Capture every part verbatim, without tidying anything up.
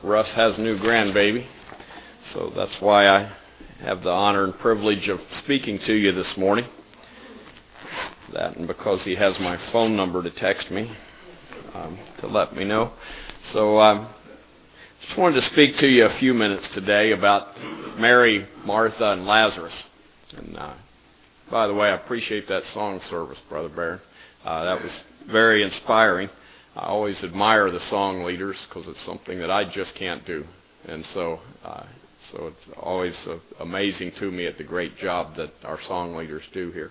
Russ has a new grandbaby, so that's why I have the honor and privilege of speaking to you this morning. That and because he has my phone number to text me um, to let me know. So I um, just wanted to speak to you a few minutes today about Mary, Martha, and Lazarus. And uh, by the way, I appreciate that song service, Brother Barron. Uh, that was very inspiring. I always admire the song leaders because it's something that I just can't do. And so uh, so it's always uh, amazing to me at the great job that our song leaders do here.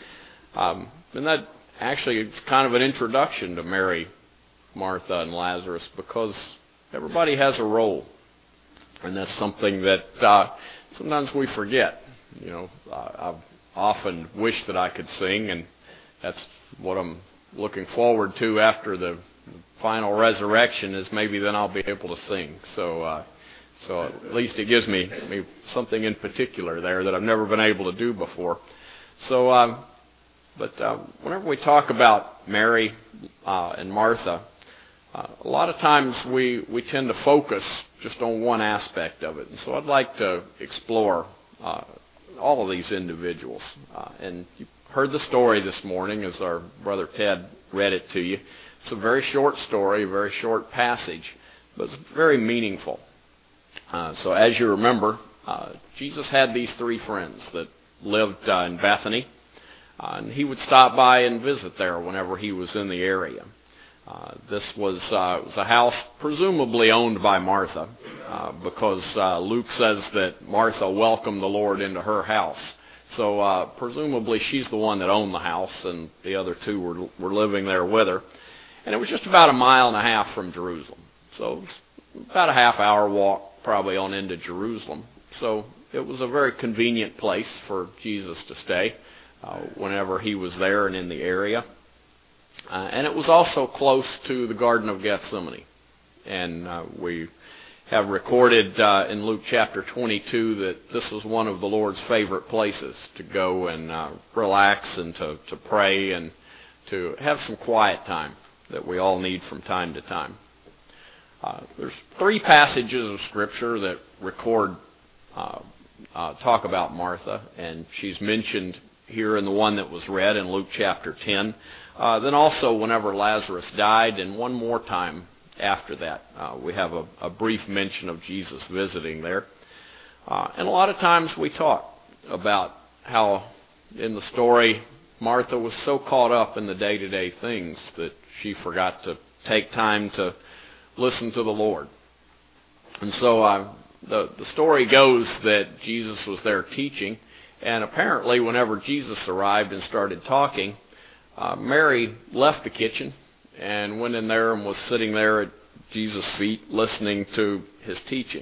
Um, and that actually is kind of an introduction to Mary, Martha, and Lazarus, because everybody has a role. And that's something that uh, sometimes we forget. You know, uh, I've often wished that I could sing, and that's what I'm looking forward to after the final resurrection, is maybe then I'll be able to sing. So uh, so at least it gives me, me something in particular there that I've never been able to do before. So, um, but uh, whenever we talk about Mary uh, and Martha, uh, a lot of times we, we tend to focus just on one aspect of it. And so I'd like to explore uh, all of these individuals. Uh, and you heard the story this morning as our brother Ted read it to you. It's a very short story, a very short passage, but it's very meaningful. Uh, so as you remember, uh, Jesus had these three friends that lived uh, in Bethany, uh, and he would stop by and visit there whenever he was in the area. Uh, this was, uh, was a house presumably owned by Martha, uh, because uh, Luke says that Martha welcomed the Lord into her house. So uh, presumably she's the one that owned the house, and the other two were were living there with her. And it was just about a mile and a half from Jerusalem. So about a half hour walk probably on into Jerusalem. So it was a very convenient place for Jesus to stay uh, whenever he was there and in the area. Uh, and it was also close to the Garden of Gethsemane. And uh, we have recorded uh, in Luke chapter twenty-two that this was one of the Lord's favorite places to go and uh, relax and to, to pray and to have some quiet time that we all need from time to time. Uh, there's three passages of Scripture that record, uh, uh, talk about Martha, and she's mentioned here in the one that was read in Luke chapter ten. Uh, then also whenever Lazarus died, and one more time after that. Uh, we have a, a brief mention of Jesus visiting there. Uh, and a lot of times we talk about how in the story Martha was so caught up in the day-to-day things that she forgot to take time to listen to the Lord. And so uh, the, the story goes that Jesus was there teaching, and apparently whenever Jesus arrived and started talking, uh, Mary left the kitchen and went in there and was sitting there at Jesus' feet listening to his teaching.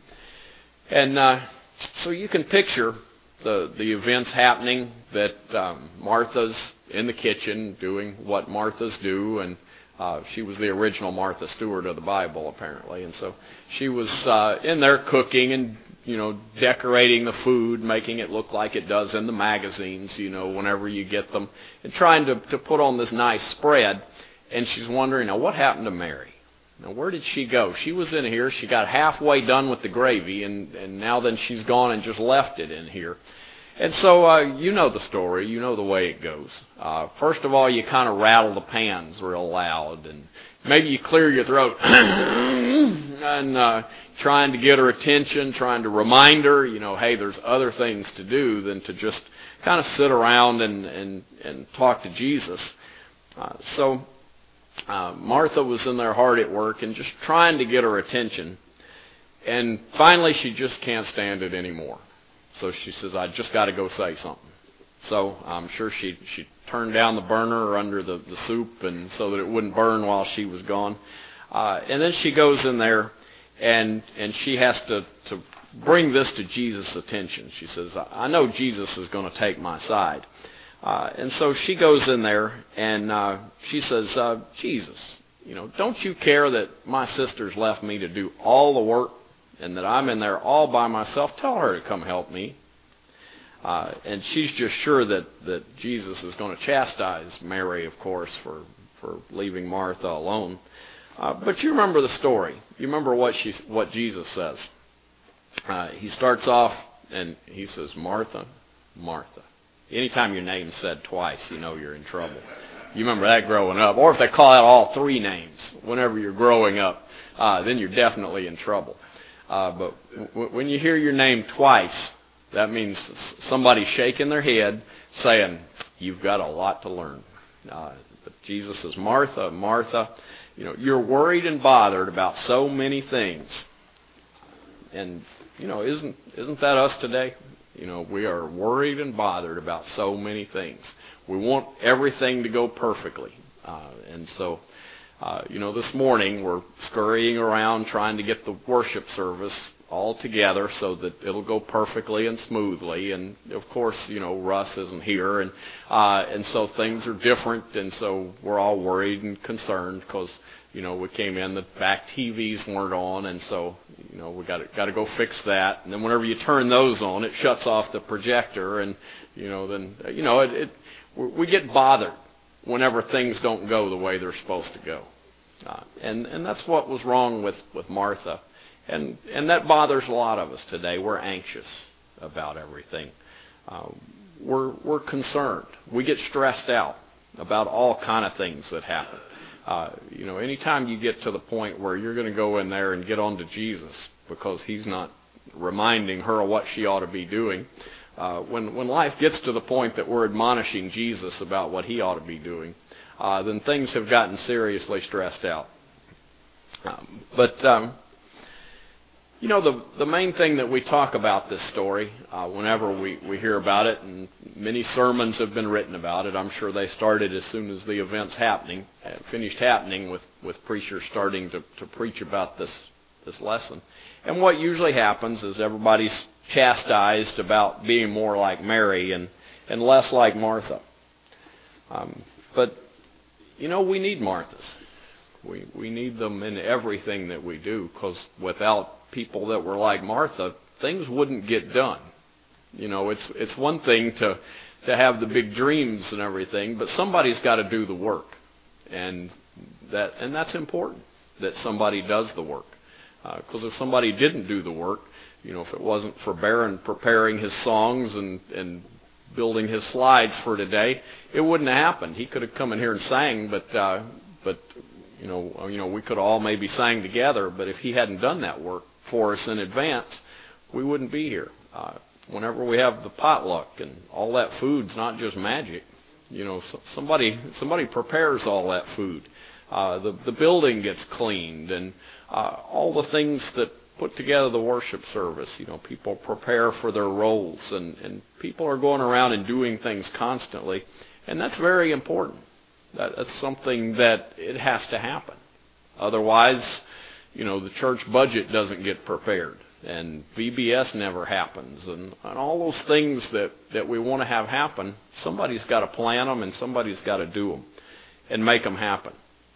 And uh, so you can picture the, the events happening, that um, Martha's in the kitchen doing what Marthas do, and uh, she was the original Martha Stewart of the Bible, apparently. And so she was uh, in there cooking and, you know, decorating the food, making it look like it does in the magazines, you know, whenever you get them, and trying to, to put on this nice spread. And she's wondering, now, what happened to Mary? Now, where did she go? She was in here. She got halfway done with the gravy, and, and now then she's gone and just left it in here. And so uh, you know the story. You know the way it goes. Uh, first of all, you kind of rattle the pans real loud, and maybe you clear your throat and uh, trying to get her attention, trying to remind her, you know, hey, there's other things to do than to just kind of sit around and, and, and talk to Jesus. Uh, so... Uh, Martha was in there hard at work and just trying to get her attention. And finally, she just can't stand it anymore. So she says, I just got to go say something. So I'm sure she she turned down the burner under the, the soup and so that it wouldn't burn while she was gone. Uh, and then she goes in there and and she has to, to bring this to Jesus' attention. She says, I know Jesus is going to take my side. Uh, and so she goes in there and uh, she says, uh, Jesus, you know, don't you care that my sister's left me to do all the work and that I'm in there all by myself? Tell her to come help me. Uh, and she's just sure that, that Jesus is going to chastise Mary, of course, for, for leaving Martha alone. Uh, but you remember the story. You remember what she, what Jesus says. Uh, he starts off and he says, Martha, Martha. Anytime your name's said twice, you know you're in trouble. You remember that growing up. Or if they call out all three names whenever you're growing up, uh, then you're definitely in trouble. Uh, but w- when you hear your name twice, that means somebody's shaking their head saying, you've got a lot to learn. Uh, but Jesus says, Martha, Martha, you know, you're worried and bothered about so many things. And, you know, isn't isn't that us today? You know, we are worried and bothered about so many things. We want everything to go perfectly. Uh, and so, uh, you know, this morning we're scurrying around trying to get the worship service all together so that it'll go perfectly and smoothly. And, of course, you know, Russ isn't here. And, uh, and so things are different. And so we're all worried and concerned because, you know, we came in, the back T Vs weren't on, and so, you know, we got to got to go fix that. And then whenever you turn those on, it shuts off the projector, and, you know, then, you know, it, it we get bothered whenever things don't go the way they're supposed to go. Uh, and and that's what was wrong with, with Martha. And and that bothers a lot of us today. We're anxious about everything. Uh, we're we're concerned. We get stressed out about all kind of things that happen. Uh, you know, anytime you get to the point where you're going to go in there and get on to Jesus because he's not reminding her of what she ought to be doing, uh, when when life gets to the point that we're admonishing Jesus about what he ought to be doing, uh, then things have gotten seriously stressed out. Um, but, um, you know, the the main thing that we talk about this story, uh, whenever we, we hear about it, and many sermons have been written about it. I'm sure they started as soon as the event's happening, finished happening with, with preachers starting to, to preach about this, this lesson. And what usually happens is everybody's chastised about being more like Mary and, and less like Martha. Um, but, you know, we need Marthas. We we need them in everything that we do, because without people that were like Martha, things wouldn't get done. You know, it's it's one thing to to have the big dreams and everything, but somebody's got to do the work, and that and that's important that somebody does the work. Because uh, if somebody didn't do the work, you know, if it wasn't for Barron preparing his songs and and building his slides for today, it wouldn't have happened. He could have come in here and sang, but uh, but. You know, you know, we could all maybe sang together, but if he hadn't done that work for us in advance, we wouldn't be here. Uh, whenever we have the potluck and all that food's not just magic. You know, somebody somebody prepares all that food. Uh, the the building gets cleaned, and uh, all the things that put together the worship service. You know, people prepare for their roles, and, and people are going around and doing things constantly, and that's very important. That's something that it has to happen. Otherwise, you know, the church budget doesn't get prepared, and V B S never happens, and, and all those things that, that we want to have happen, somebody's got to plan them, and somebody's got to do them and make them happen.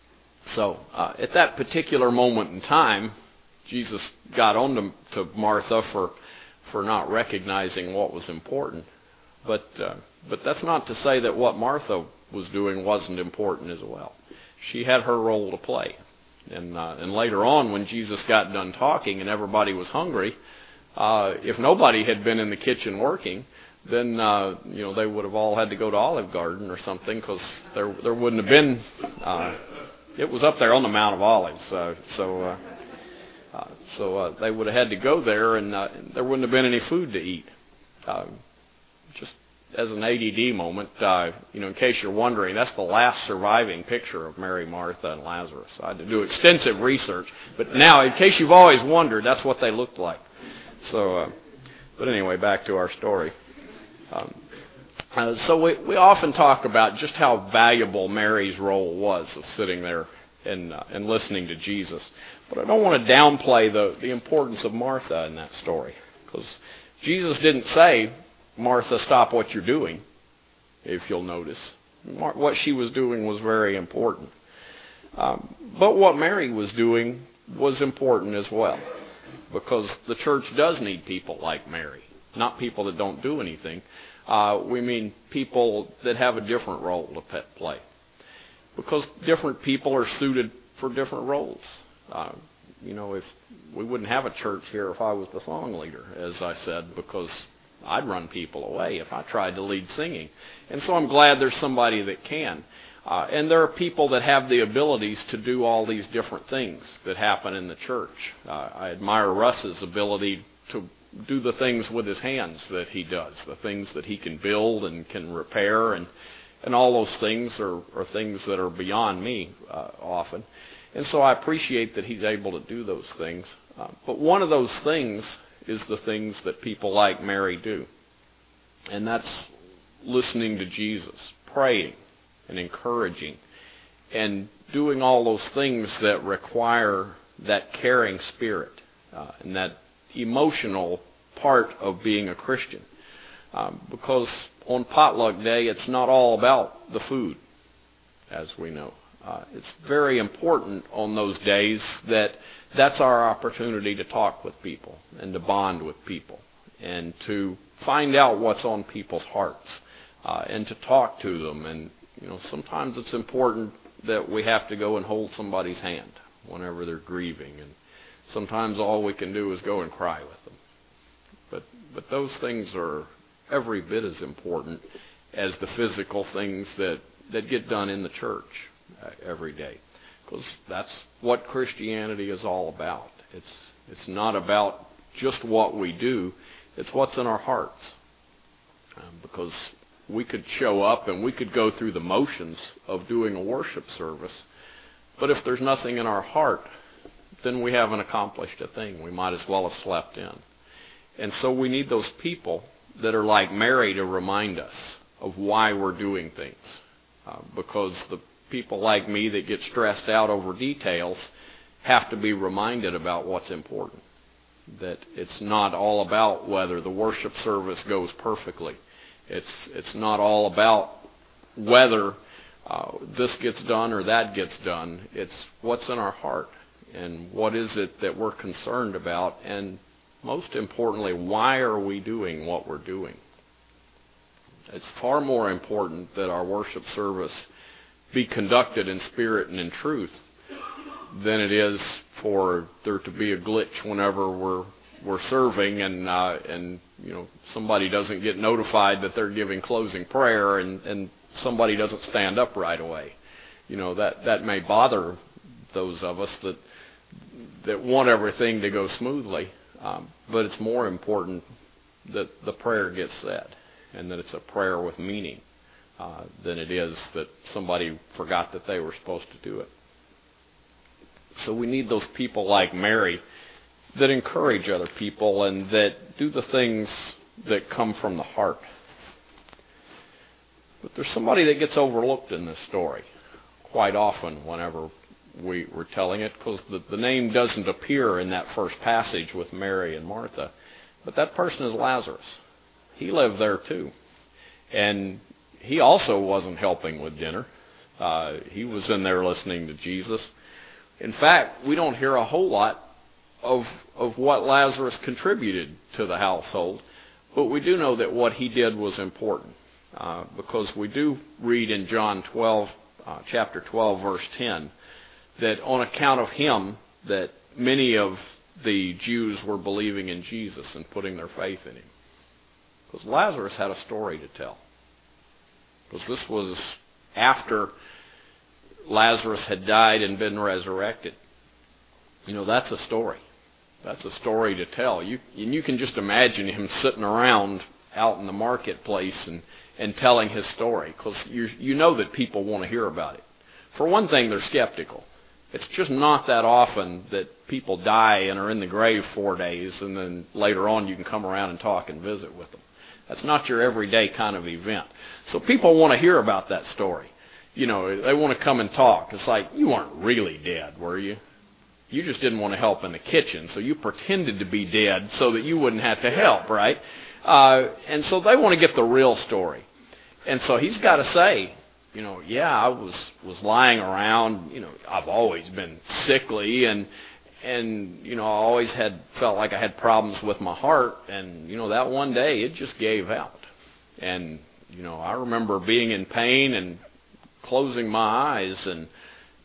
So uh, at that particular moment in time, Jesus got on to, to Martha for for not recognizing what was important. But uh, but that's not to say that what Martha was doing wasn't important as well. She had her role to play. And uh, and later on, when Jesus got done talking and everybody was hungry, uh, if nobody had been in the kitchen working, then uh, you know they would have all had to go to Olive Garden or something, because there there wouldn't have been. Uh, it was up there on the Mount of Olives, uh, so uh, uh, so uh, they would have had to go there, and uh, there wouldn't have been any food to eat. Uh, just as an A D D moment, uh, you know, in case you're wondering, that's the last surviving picture of Mary, Martha, and Lazarus. I had to do extensive research, but now, in case you've always wondered, that's what they looked like. So, uh, but anyway, back to our story. Um, uh, so we, we often talk about just how valuable Mary's role was of sitting there and uh, and listening to Jesus. But I don't want to downplay the, the importance of Martha in that story, because Jesus didn't say, Martha, stop what you're doing, if you'll notice. What she was doing was very important. Um, but what Mary was doing was important as well, because the church does need people like Mary, not people that don't do anything. Uh, we mean people that have a different role to play, because different people are suited for different roles. Uh, you know, if we wouldn't have a church here if I was the song leader, as I said, because I'd run people away if I tried to lead singing. And so I'm glad there's somebody that can. Uh, and there are people that have the abilities to do all these different things that happen in the church. Uh, I admire Russ's ability to do the things with his hands that he does, the things that he can build and can repair, and and all those things are, are things that are beyond me uh, often. And so I appreciate that he's able to do those things. Uh, but one of those things is the things that people like Mary do. And that's listening to Jesus, praying and encouraging, and doing all those things that require that caring spirit uh, and that emotional part of being a Christian. Um, because on potluck day, it's not all about the food, as we know. Uh, it's very important on those days that that's our opportunity to talk with people and to bond with people and to find out what's on people's hearts uh, and to talk to them. And, you know, sometimes it's important that we have to go and hold somebody's hand whenever they're grieving. And sometimes all we can do is go and cry with them. But, but those things are every bit as important as the physical things that, that get done in the church uh, every day. Because that's what Christianity is all about. It's, it's not about just what we do. It's what's in our hearts. Um, because we could show up and we could go through the motions of doing a worship service. But if there's nothing in our heart, then we haven't accomplished a thing. We might as well have slept in. And so we need those people that are like Mary to remind us of why we're doing things. Uh, because the people like me that get stressed out over details have to be reminded about what's important. That it's not all about whether the worship service goes perfectly. It's it's not all about whether uh, this gets done or that gets done. It's what's in our heart and what is it that we're concerned about, and most importantly, why are we doing what we're doing? It's far more important that our worship service be conducted in spirit and in truth than it is for there to be a glitch whenever we're we're serving and uh, and you know somebody doesn't get notified that they're giving closing prayer and, and somebody doesn't stand up right away. You know that that may bother those of us that that want everything to go smoothly. Um, but it's more important that the prayer gets said and that it's a prayer with meaning uh, than it is that somebody forgot that they were supposed to do it. So we need those people like Mary that encourage other people and that do the things that come from the heart. But there's somebody that gets overlooked in this story quite often whenever we were telling it, because the, the name doesn't appear in that first passage with Mary and Martha. But that person is Lazarus. He lived there too. And he also wasn't helping with dinner. Uh, he was in there listening to Jesus. In fact, we don't hear a whole lot of, of what Lazarus contributed to the household, but we do know that what he did was important. Uh, because we do read in John twelve, uh, chapter twelve, verse ten, that on account of him, that many of the Jews were believing in Jesus and putting their faith in him. Because Lazarus had a story to tell. Because this was after Lazarus had died and been resurrected. You know, that's a story. That's a story to tell. You, and you can just imagine him sitting around out in the marketplace and, and telling his story. Because you, you know that people want to hear about it. For one thing, they're skeptical. It's just not that often that people die and are in the grave four days and then later on you can come around and talk and visit with them. That's not your everyday kind of event. So people want to hear about that story. You know, they want to come and talk. It's like, you weren't really dead, were you? You just didn't want to help in the kitchen, so you pretended to be dead so that you wouldn't have to help, right? Uh, and so they want to get the real story. And so he's got to say, you know, yeah, I was, was lying around. You know, I've always been sickly, and and you know, I always had felt like I had problems with my heart, and you know, that one day it just gave out. And you know, I remember being in pain and closing my eyes, and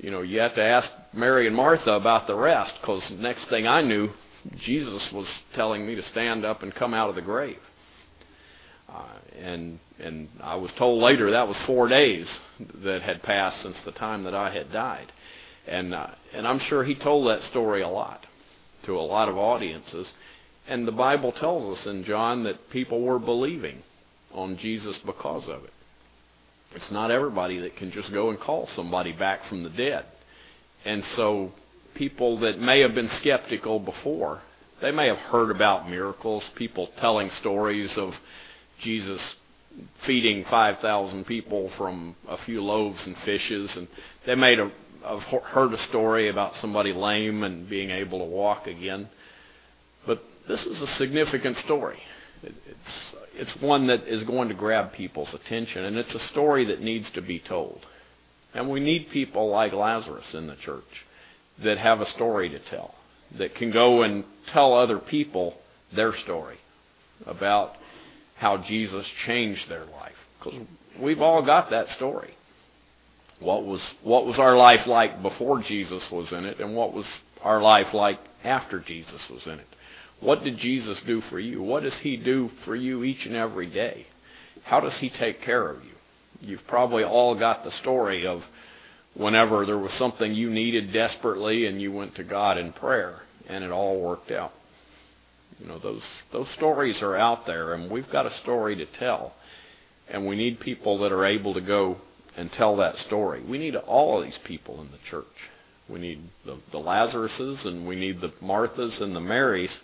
You know, you have to ask Mary and Martha about the rest, because next thing I knew, Jesus was telling me to stand up and come out of the grave. Uh, and and I was told later that was four days that had passed since the time that I had died. And uh, and I'm sure he told that story a lot to a lot of audiences. And the Bible tells us in John that people were believing on Jesus because of it. It's not everybody that can just go and call somebody back from the dead. And so people that may have been skeptical before, they may have heard about miracles, people telling stories of Jesus feeding five thousand people from a few loaves and fishes, and they may have heard a story about somebody lame and being able to walk again. But this is a significant story. It's, it's one that is going to grab people's attention, and it's a story that needs to be told. And we need people like Lazarus in the church that have a story to tell, that can go and tell other people their story about how Jesus changed their life. Because we've all got that story. What was what was our life like before Jesus was in it, and what was our life like after Jesus was in it? What did Jesus do for you? What does he do for you each and every day? How does he take care of you? You've probably all got the story of whenever there was something you needed desperately and you went to God in prayer and it all worked out. You know, those those stories are out there, and we've got a story to tell. And we need people that are able to go and tell that story. We need all of these people in the church. We need the, the Lazaruses, and we need the Marthas and the Marys,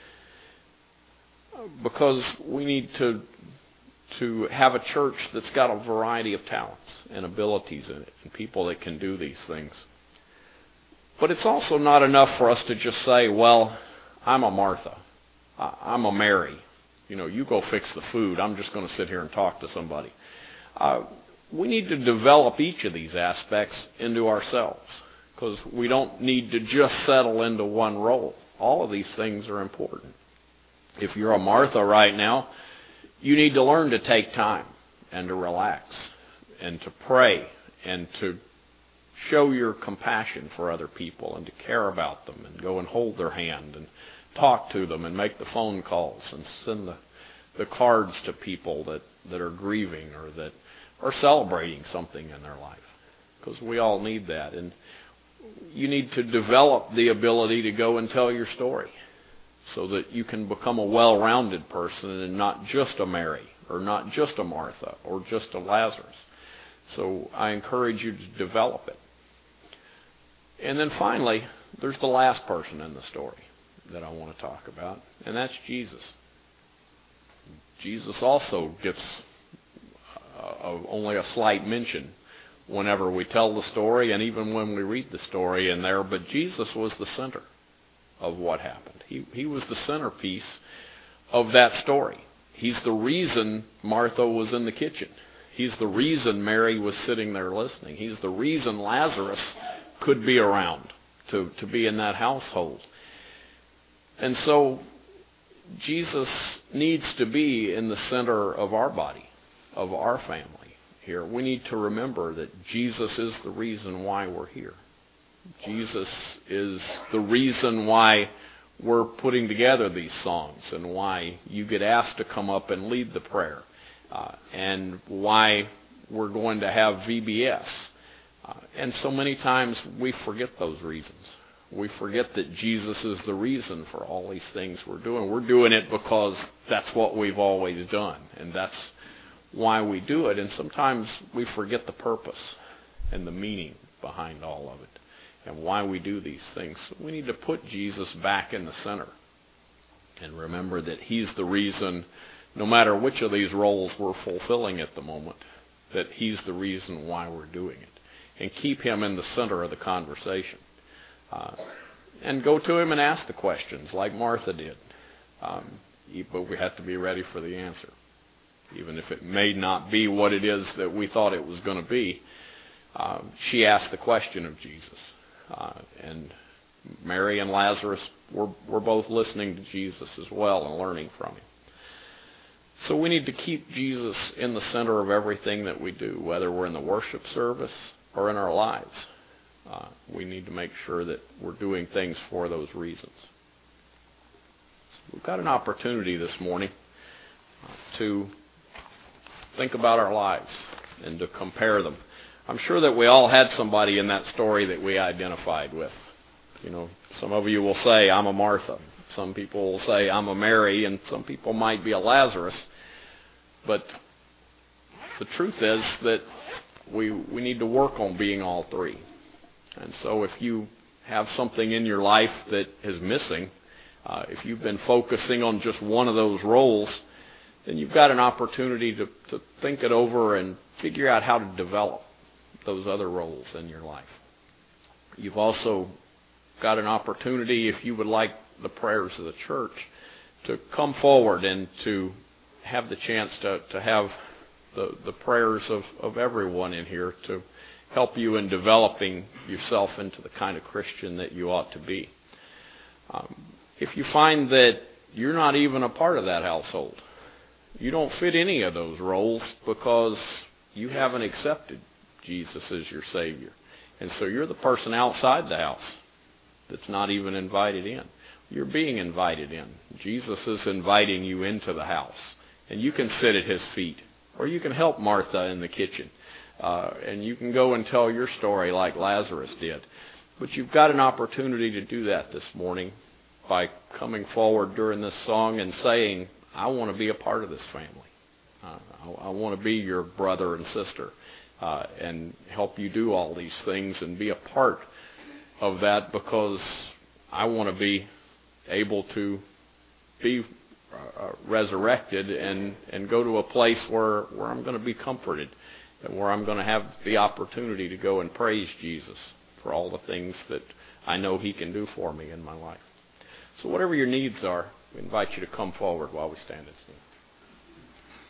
because we need to to have a church that's got a variety of talents and abilities in it, and people that can do these things. But it's also not enough for us to just say, well, I'm a Martha. I'm a Mary. You know, you go fix the food. I'm just going to sit here and talk to somebody. Uh, we need to develop each of these aspects into ourselves, because we don't need to just settle into one role. All of these things are important. If you're a Martha right now, you need to learn to take time and to relax and to pray and to show your compassion for other people and to care about them and go and hold their hand and talk to them and make the phone calls and send the, the cards to people that, that are grieving or that are celebrating something in their life. Because we all need that. And you need to develop the ability to go and tell your story so that you can become a well-rounded person and not just a Mary or not just a Martha or just a Lazarus. So I encourage you to develop it. And then finally, there's the last person in the story that I want to talk about, and that's Jesus. Jesus also gets uh, only a slight mention whenever we tell the story and even when we read the story in there, but Jesus was the center of what happened. He, he was the centerpiece of that story. He's the reason Martha was in the kitchen. He's the reason Mary was sitting there listening. He's the reason Lazarus could be around to, to be in that household. And so Jesus needs to be in the center of our body, of our family here. We need to remember that Jesus is the reason why we're here. Jesus is the reason why we're putting together these songs and why you get asked to come up and lead the prayer, uh, and why we're going to have V B S. Uh, and so many times we forget those reasons. We forget that Jesus is the reason for all these things we're doing. We're doing it because that's what we've always done, and that's why we do it. And sometimes we forget the purpose and the meaning behind all of it and why we do these things. So we need to put Jesus back in the center and remember that he's the reason, no matter which of these roles we're fulfilling at the moment, that he's the reason why we're doing it. And keep him in the center of the conversation. Uh, and go to him and ask the questions like Martha did. Um, but we have to be ready for the answer. Even if it may not be what it is that we thought it was going to be, uh, she asked the question of Jesus. Uh, and Mary and Lazarus were, were both listening to Jesus as well and learning from him. So we need to keep Jesus in the center of everything that we do, whether we're in the worship service or in our lives. uh, we need to make sure that we're doing things for those reasons. So we've got an opportunity this morning uh, to think about our lives and to compare them. I'm sure that we all had somebody in that story that we identified with. You know, some of you will say, I'm a Martha. Some people will say, I'm a Mary, and some people might be a Lazarus. But the truth is that we we need to work on being all three. And so if you have something in your life that is missing, uh, if you've been focusing on just one of those roles, then you've got an opportunity to, to think it over and figure out how to develop those other roles in your life. You've also got an opportunity, if you would like the prayers of the church, to come forward and to have the chance to, to have the, the prayers of, of everyone in here to help you in developing yourself into the kind of Christian that you ought to be. Um, if you find that you're not even a part of that household, you don't fit any of those roles because you haven't accepted Jesus as your Savior. And so you're the person outside the house that's not even invited in. You're being invited in. Jesus is inviting you into the house. And you can sit at His feet. Or you can help Martha in the kitchen. Uh, and you can go and tell your story like Lazarus did. But you've got an opportunity to do that this morning by coming forward during this song and saying, I want to be a part of this family. Uh, I, I want to be your brother and sister uh, and help you do all these things and be a part of that, because I want to be able to be uh, resurrected and, and go to a place where, where I'm going to be comforted and where I'm going to have the opportunity to go and praise Jesus for all the things that I know He can do for me in my life. So whatever your needs are, we invite you to come forward while we stand and sing.